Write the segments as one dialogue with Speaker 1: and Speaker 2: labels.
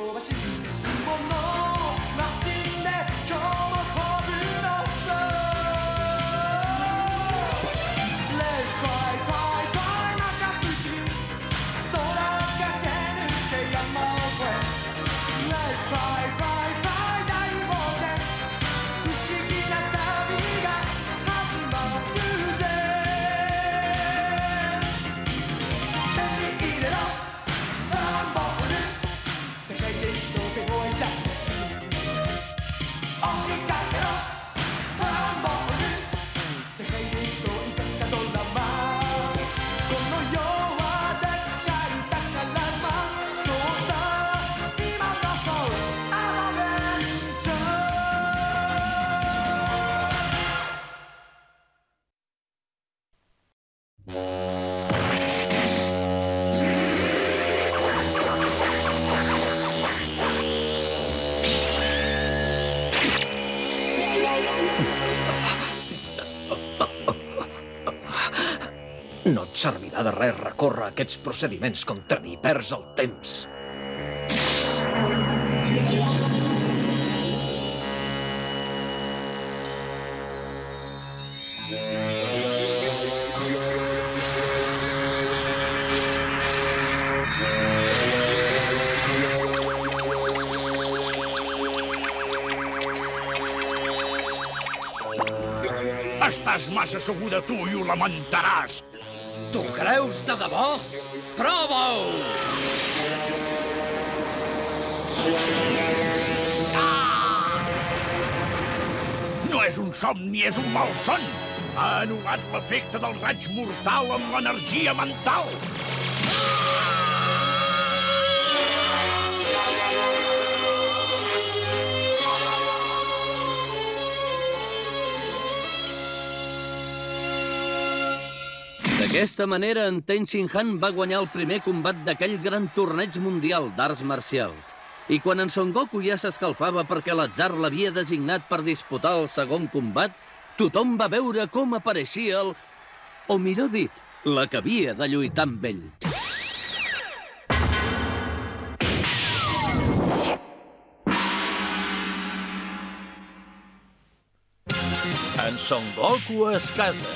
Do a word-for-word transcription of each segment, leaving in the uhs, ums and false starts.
Speaker 1: No et servirà de res recórrer aquests procediments contra mi. Perds el temps.
Speaker 2: Estàs massa segura tu i ho lamentaràs.
Speaker 1: Tu creus de debò? Prova-ho!
Speaker 2: Ah! No és un somni, és un malson. Ha anul·lat l'efecte del raig mortal amb l'energia mental.
Speaker 3: D'aquesta manera, en Ten Shin Han va guanyar el primer combat d'aquell gran torneig mundial d'arts marcials. I quan en Son Goku ja s'escalfava perquè l'atzar l'havia designat per disputar el segon combat, tothom va veure com apareixia el... o millor dit, la que havia de lluitar amb ell.
Speaker 2: En Son Goku es casa.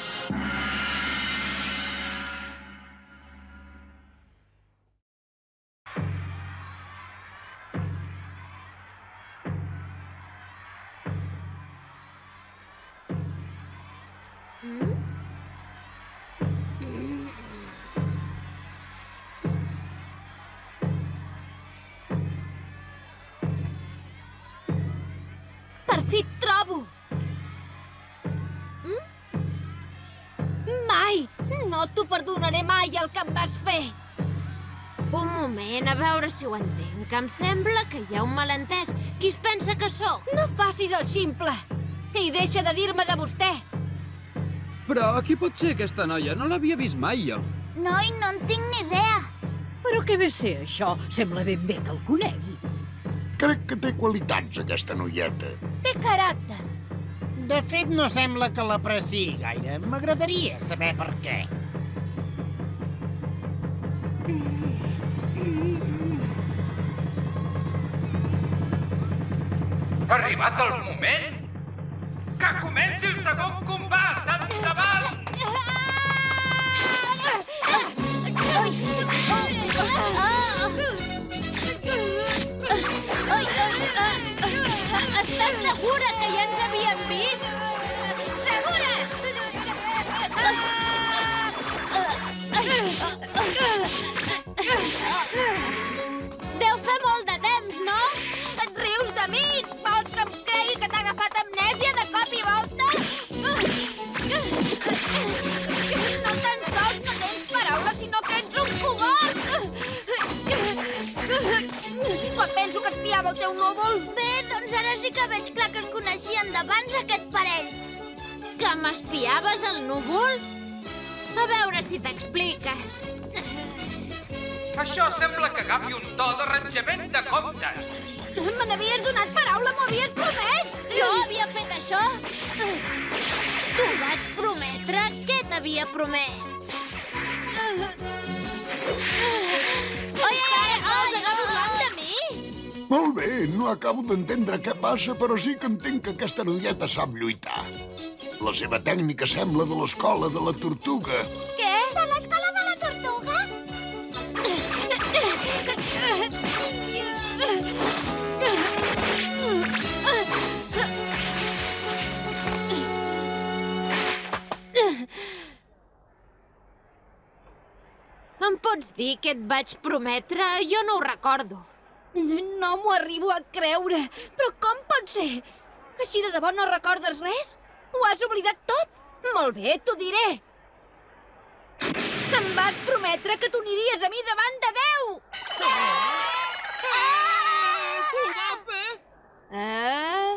Speaker 4: Per fi et trobo! Mai! No t'ho perdonaré mai el que em vas fer!
Speaker 5: Un moment, a veure si ho entenc. Em sembla que hi ha un malentès. Qui es pensa que sóc?
Speaker 4: No facis el ximple! I deixa de dir-me de vostè!
Speaker 6: Però qui pot ser aquesta noia? No l'havia vist mai, jo.
Speaker 4: Noi, no en tinc ni idea!
Speaker 7: Però què ve ser això? Sembla ben bé que el conegui.
Speaker 8: Crec que té qualitats, aquesta noieta.
Speaker 7: Té caràcter.
Speaker 9: De fet, no sembla que l'apreciï gaire. M'agradaria saber per què.
Speaker 10: Ha arribat el moment? Que comenci el segon combat! Endavant!
Speaker 5: Estàs segura que ja ens havíem vist?
Speaker 4: Segura!
Speaker 5: Deu fer molt de temps, no?
Speaker 4: Et rius de mi? Vols que em cregui que t'ha agafat amnèsia de cop i volta? No tan sols no tens paraules, sinó que ets un covard! Quan penso que espiava el teu núvol...
Speaker 5: Bé, doncs ara sí que veig clar que es coneixien d'abans aquest parell. Que m'espiaves al núvol? A veure si t'expliques.
Speaker 10: Això sembla que agafi un to d'arranjament de comptes.
Speaker 4: Me n'havies donat paraula, m'ho havies promès!
Speaker 5: Jo havia fet això? T'ho vaig prometre? Què t'havia promès? Oye, oye,
Speaker 4: Cosa, no dublant de mi?
Speaker 8: sé, no acabo d'entendre què passa, però sí que entenc que aquesta noieta sap lluitar. La seva tècnica sembla de l'escola de la tortuga.
Speaker 5: Què? De l'escola de la tortuga? Em pots dir què et vaig prometre? Jo no ho recordo.
Speaker 4: No m'ho arribo a creure. Però com pot ser? Així de debò no recordes res? Ho has oblidat tot? Molt bé, t'ho diré. Em vas prometre que t'uniries a mi davant de Déu!
Speaker 9: Ho va fer?
Speaker 5: Eh?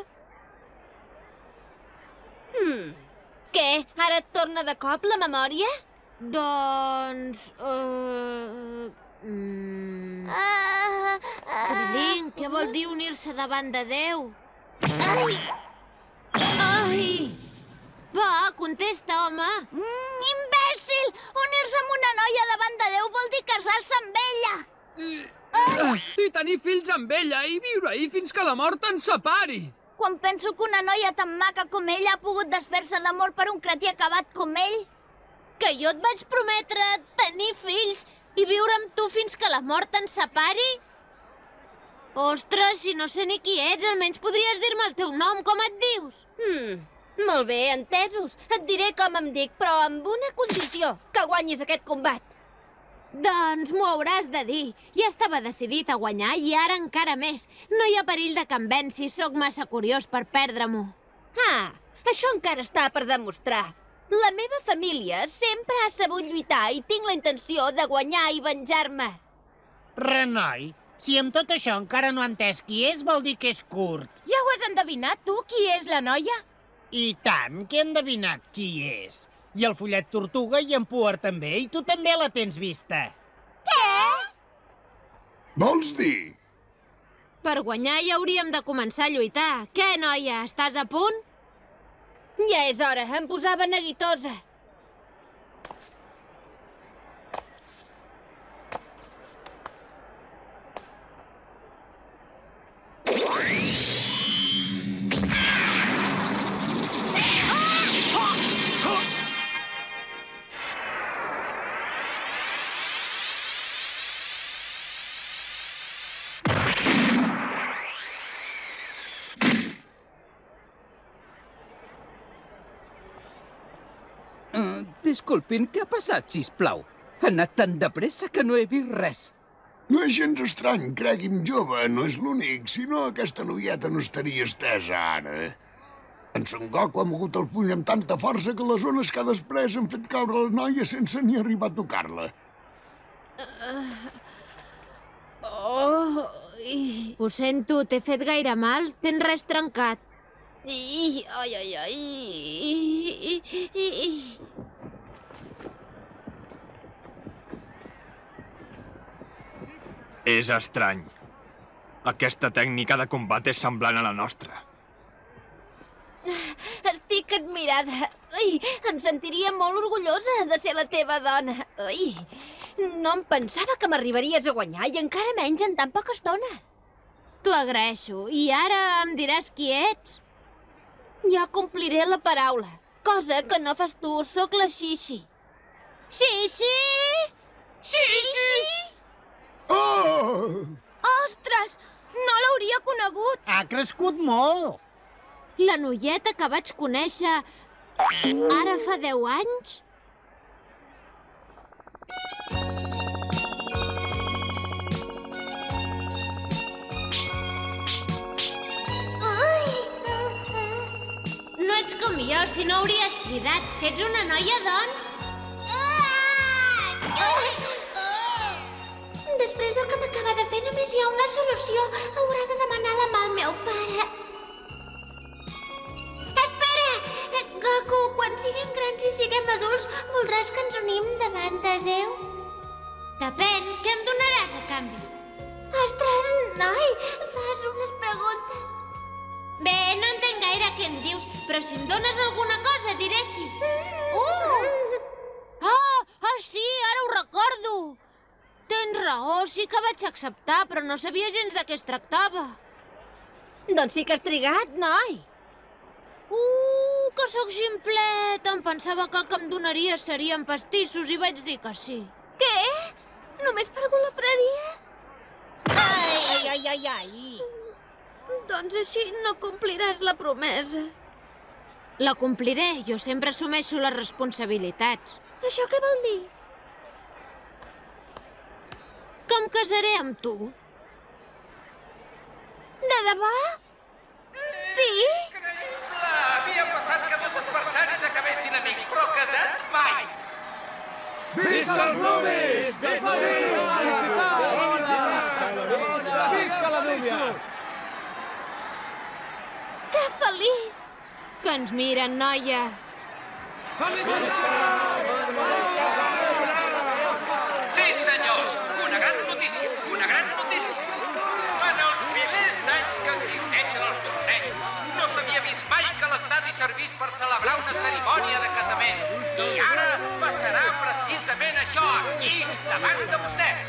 Speaker 5: Hmm. Què? Ara et torna de cop la memòria? Doncs... Uh... Mm... Uh, uh... Trilling, què vol dir unir-se davant de Déu? Ai! Ai! Va, contesta, home!
Speaker 4: Mm, imbècil! Unir-se amb una noia davant de Déu vol dir casar-se amb ella!
Speaker 6: I, I tenir fills amb ella i viure-hi fins que la mort ens separi.
Speaker 4: Quan penso que una noia tan maca com ella ha pogut desfer-se d'amor per un cretí acabat com ell...
Speaker 5: Que jo et vaig prometre tenir fills i viure amb tu fins que la mort ens separi? Ostres, si no sé ni qui ets, almenys podries dir-me el teu nom, com et dius?
Speaker 4: Hmm, molt bé, entesos. Et diré com em dic, però amb una condició, que guanyis aquest combat.
Speaker 5: Doncs m'ho hauràs de dir. Ja estava decidit a guanyar i ara encara més. No hi ha perill de que em venci, sóc massa curiós per perdre-m'ho.
Speaker 4: Ah, això encara està per demostrar. La meva família sempre ha sabut lluitar i tinc la intenció de guanyar i venjar-me.
Speaker 9: Renoi, si amb tot això encara no ha entès qui és, vol dir que és curt.
Speaker 7: Ja ho has endevinat, tu, qui és la noia?
Speaker 9: I tant, que he endevinat qui és. I el follet tortuga i en Puar també, i tu també la tens vista.
Speaker 8: Vols dir?
Speaker 5: Per guanyar ja hauríem de començar a lluitar. Què, noia, estàs a punt?
Speaker 4: Ja és hora, em posava neguitosa.
Speaker 11: Disculpin, què ha passat, sisplau? Ha anat tan de pressa que no he vist res.
Speaker 8: No és gens estrany, cregui'm, jove, no és l'únic, si no aquesta noieta no estaria estesa ara. En Son Goku ha mogut el puny amb tanta força que les ones que ha després han fet caure la noia sense ni arribar a tocar-la.
Speaker 5: Oh, i... Ho sento, t'he fet gaire mal? Tens res trencat? I, ai, ai, ai... I, i, i...
Speaker 12: És estrany. Aquesta tècnica de combat és semblant a la nostra.
Speaker 4: Estic admirada. Ai, em sentiria molt orgullosa de ser la teva dona. Ai, no em pensava que m'arribaries a guanyar i encara menys en tan poca estona.
Speaker 5: T'ho agraeixo. I ara em diràs qui ets?
Speaker 4: Ja compliré la paraula. Cosa que no fas tu, sóc la Xixi.
Speaker 5: Xixi!
Speaker 4: Xixi!
Speaker 8: Oh!
Speaker 7: Ostres! No l'hauria conegut!
Speaker 9: Ha crescut molt!
Speaker 5: La noieta que vaig conèixer ara fa deu anys? No ets com jo, si no hauries cridat. Ets una noia, doncs?
Speaker 4: Després del que m'acaba de fer, només hi ha una solució. Haurà de demanar la mà al meu pare. Espera! Goku, quan siguem grans i siguem adults, voldràs que ens unim davant de Déu?
Speaker 5: Depèn. Què em donaràs a canvi?
Speaker 4: Ostres, noi, fas unes preguntes.
Speaker 5: Bé, no entenc gaire què em dius, però si em dones alguna cosa, diré sí. Uh! Ah, ah, sí, ara ho recordo. Tens raó, sí que vaig acceptar, però no sabia gens de què es tractava.
Speaker 4: Doncs sí que has trigat, noi.
Speaker 5: Uh, que sóc ximplet! Em pensava que el que em donaries serien pastissos i vaig dir que sí.
Speaker 4: Què? Només per golafreria?
Speaker 5: Ai, ai, ai, ai, ai!
Speaker 4: Doncs així no compliràs la promesa.
Speaker 5: La compliré, jo sempre assumeixo les responsabilitats.
Speaker 4: Això què vol dir?
Speaker 5: Que em casaré amb tu.
Speaker 4: De debò? Sí?
Speaker 10: Increïble! Havia passat que dos adversaris acabessin amics, però casats mai!
Speaker 13: Visca els nuvis! Visca la núvia!
Speaker 4: Que feliç!
Speaker 5: Que ens miren, noia!
Speaker 10: Sí, senyors! Una gran notícia! Una gran notícia! En els milers d'anys que existeixen els tornejos, no s'havia vist mai que l'estadi servís per celebrar una cerimònia de casament. I ara passarà precisament això, aquí, davant de vostès.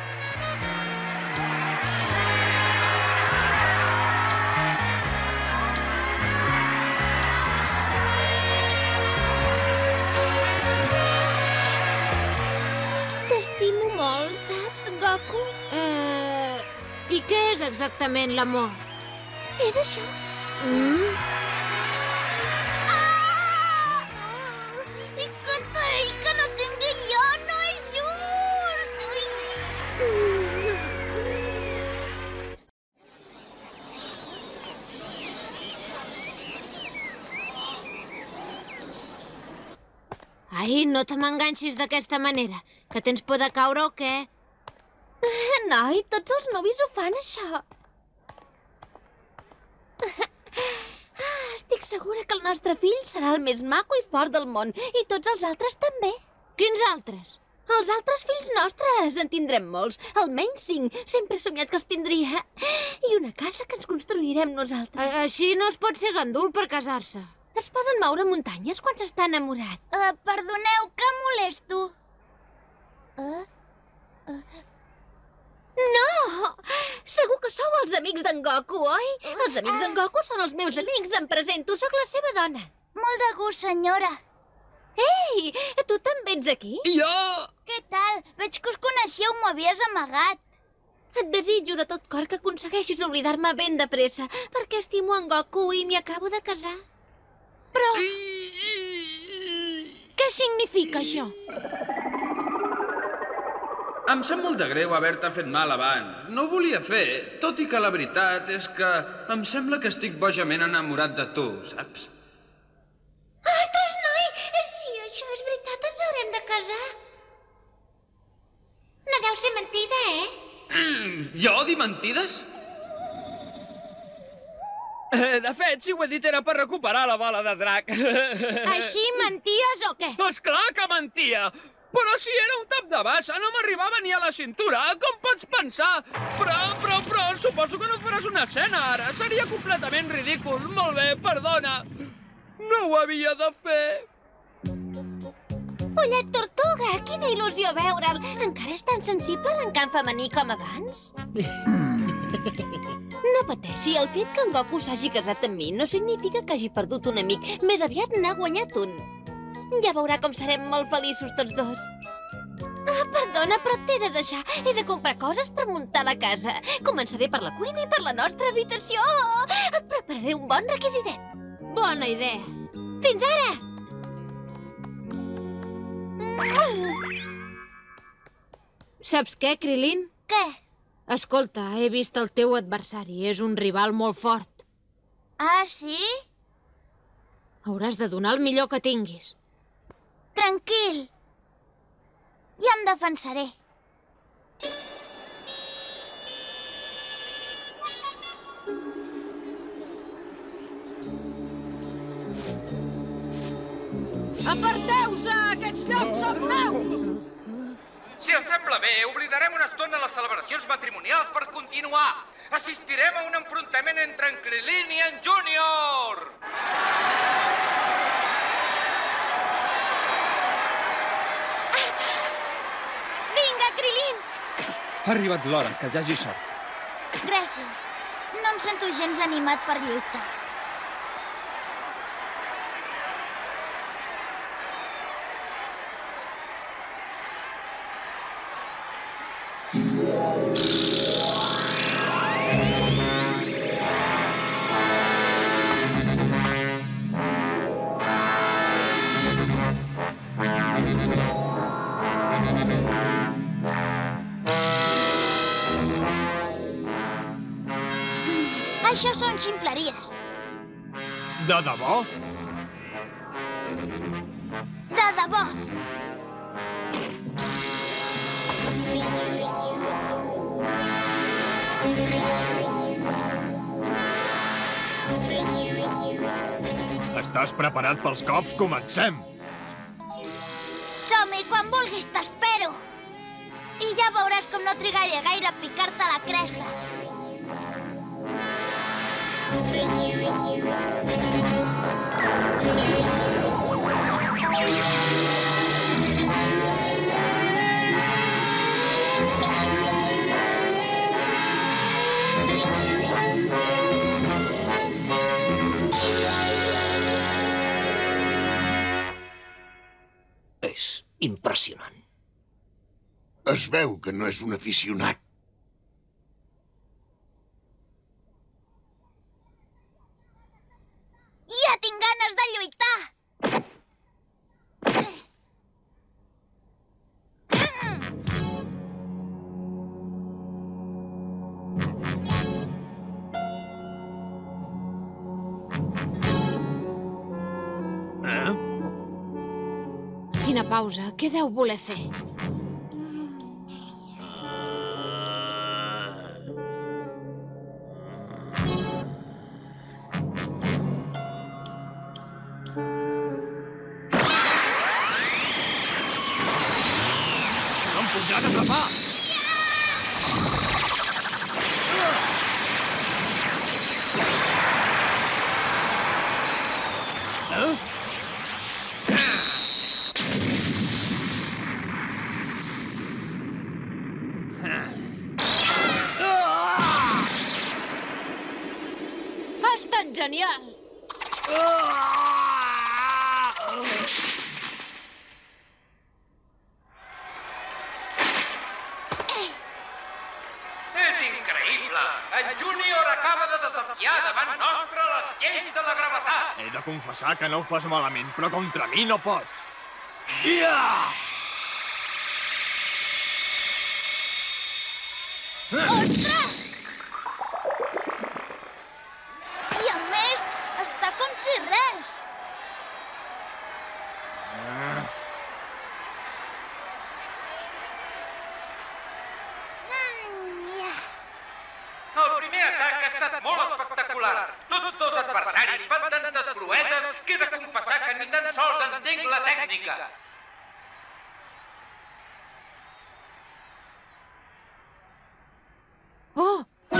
Speaker 4: T'estimo molt, saps, Goku?
Speaker 5: Eh... I què és exactament l'amor?
Speaker 4: És això.
Speaker 5: Mm?
Speaker 4: Ah! I que, i que no tingui jo, no és just!
Speaker 5: Ai, no te m'enganxis d'aquesta manera. Que tens por de caure o què?
Speaker 4: Noi, tots els nuvis ho fan, això. Ah, estic segura que el nostre fill serà el més maco i fort del món. I tots els altres també.
Speaker 5: Quins altres?
Speaker 4: Els altres fills nostres. En tindrem molts. Almenys cinc. Sempre he somiat que els tindria. I una casa que ens construirem nosaltres.
Speaker 5: A Així no es pot ser gandul per casar-se.
Speaker 4: Es poden moure muntanyes quan s'està enamorat.
Speaker 14: Uh, perdoneu, que molesto. Uh, uh.
Speaker 4: No! Segur que sou els amics d'en Goku, oi? Els amics d'en Goku són els meus amics. Em presento, sóc la seva dona.
Speaker 14: Molt de gust, senyora.
Speaker 4: Ei, tu també ets aquí?
Speaker 6: Jo!
Speaker 14: Què tal? Veig que us coneixeu, m'ho havies amagat.
Speaker 4: Et desitjo de tot cor que aconsegueixis oblidar-me ben de pressa, perquè estimo en Goku i m'hi acabo de casar.
Speaker 5: Però... Què significa això?
Speaker 6: Em sap molt de greu haver-te fet mal abans. No ho volia fer, tot i que la veritat és que em sembla que estic bojament enamorat de tu, saps?
Speaker 4: Ostres, noi! Si això és veritat, ens haurem de casar. No deu ser mentida, eh?
Speaker 6: Mm, jo dir mentides?
Speaker 15: Eh, de fet, si ho he dit era per recuperar la bola de drac.
Speaker 5: Així menties o què?
Speaker 15: Esclar que mentia! Però si era un tap de bassa, no m'arribava ni a la cintura, com pots pensar? Però, però, però, suposo que no faràs una escena ara. Seria completament ridícul. Molt bé, perdona. No ho havia de fer.
Speaker 4: Pollet Tortuga, quina il·lusió veure'l. Encara és tan sensible a l'encant femení com abans? No pateixi, el fet que en Goku s'hagi casat amb mi no significa que hagi perdut un amic. Més aviat n'ha guanyat un. Ja veurà com serem molt feliços tots dos. Ah, perdona, però t'he de deixar. He de comprar coses per muntar la casa. Començaré per la cuina i per la nostra habitació. Et prepararé un bon requisitet.
Speaker 5: Bona idea.
Speaker 4: Fins ara!
Speaker 5: Saps què, Krilin?
Speaker 14: Què?
Speaker 5: Escolta, he vist el teu adversari. És un rival molt fort.
Speaker 14: Ah, sí?
Speaker 5: Hauràs de donar el millor que tinguis.
Speaker 14: Tranquil. Ja em defensaré.
Speaker 7: Aparteu-se! Aquests llocs són meus!
Speaker 10: Si els sembla bé, oblidarem una estona les celebracions matrimonials per continuar. Assistirem a un enfrontament entre en Krilin i en Júnior!
Speaker 14: Vinga, Krilin!
Speaker 15: Ha arribat l'hora, que hi hagi sort.
Speaker 14: Gràcies. No em sento gens animat per lluitar. Això són ximpleries.
Speaker 12: De debò?
Speaker 14: De debò.
Speaker 12: Estàs preparat pels cops? Comencem!
Speaker 14: Som-hi, quan vulguis t'espero. I ja veuràs com no trigaré gaire a picar-te la cresta.
Speaker 1: És impressionant.
Speaker 8: Es veu que no és un aficionat.
Speaker 14: Ja tinc ganes de lluitar!
Speaker 5: Quina pausa. Què deu voler fer?
Speaker 12: No em podràs atrapar!
Speaker 5: Ha estat genial!
Speaker 10: És increïble! En Júnior acaba de desafiar davant nostre les lleis de la gravetat!
Speaker 12: He de confessar que no ho fas malament, però contra mi no pots. Ia!
Speaker 14: Ostres! I a més, està com si res.
Speaker 10: El primer atac ha estat molt espectacular. Tots dos adversaris fan tantes proeses que he de confessar que ni tan sols entenc la tècnica.
Speaker 5: Oh!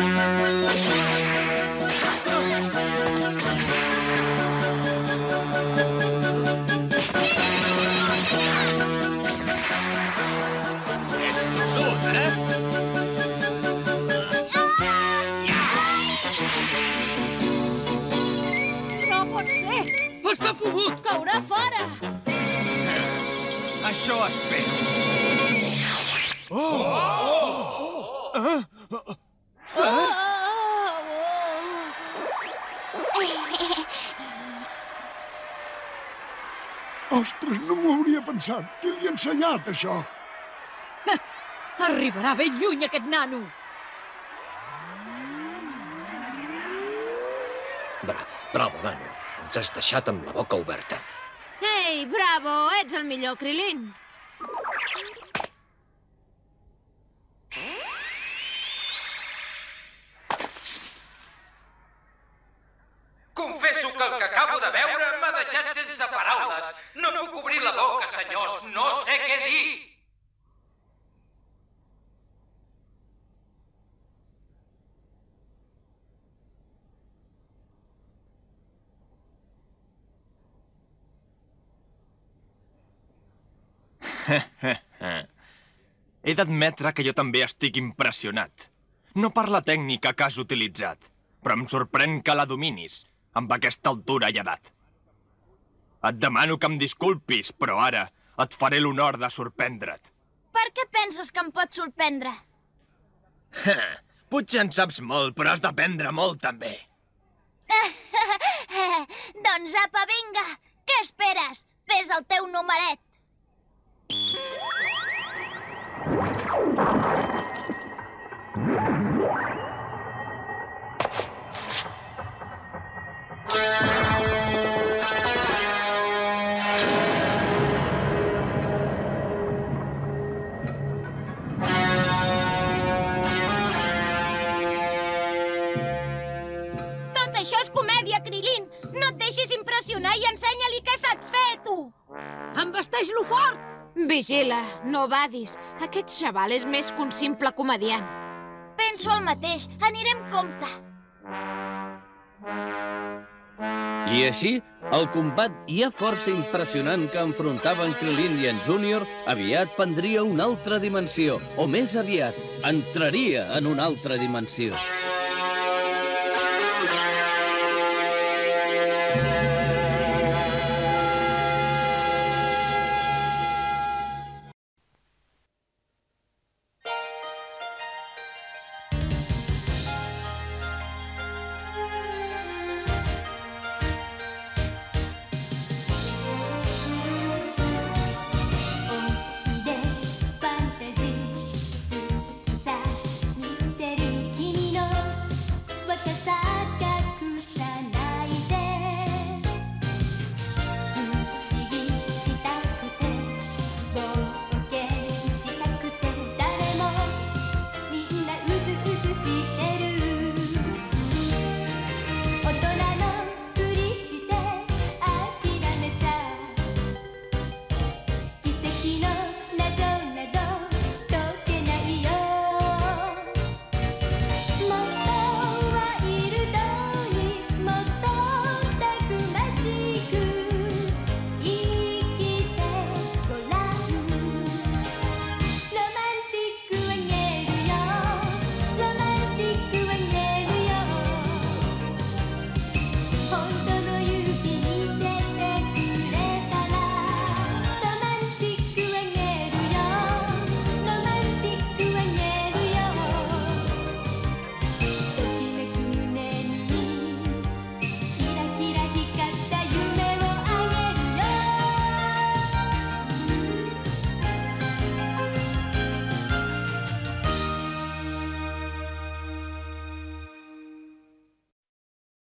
Speaker 12: Ets tossut, eh?
Speaker 7: No pot ser!
Speaker 15: Està fumut!
Speaker 5: Caurà fora!
Speaker 12: Això espero. Oh! Ah!
Speaker 8: Ostres, no m'ho hauria pensat. Qui li ha ensenyat, això?
Speaker 7: Arribarà ben lluny, aquest nano!
Speaker 1: Bravo, bravo, nano. Ens has deixat amb la boca oberta.
Speaker 5: Ei, bravo! Ets el millor, Krilin!
Speaker 10: Confesso que el que acabo de veure m'ha deixat sense paraules. No puc obrir la boca, senyors. No sé què dir.
Speaker 12: He d'admetre que jo també estic impressionat. No per la tècnica que has utilitzat. però em sorprèn que la dominis, amb aquesta altura i edat. Et demano que em disculpis, però ara et faré l'honor de sorprendre't.
Speaker 14: Per què penses que em pots sorprendre?
Speaker 12: Potser en saps molt, però has d'aprendre molt, també.
Speaker 14: Doncs apa, vinga! Què esperes? Fes el teu numeret!
Speaker 5: Tot això és comèdia, Krilin! No et deixis impressionar i ensenya-li què saps fer, tu!
Speaker 7: Embesteix-lo fort!
Speaker 5: Vigila, no badis. Aquest xaval és més que un simple comediant.
Speaker 14: Penso el mateix. Anirem compte.
Speaker 3: I així, el combat ja força impressionant que enfrontaven Krilin i en Júnior aviat prendria una altra dimensió, o més aviat, entraria en una altra dimensió.